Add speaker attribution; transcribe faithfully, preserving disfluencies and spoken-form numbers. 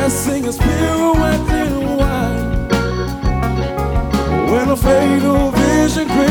Speaker 1: dancing is pirouetting wide. When a fatal vision creates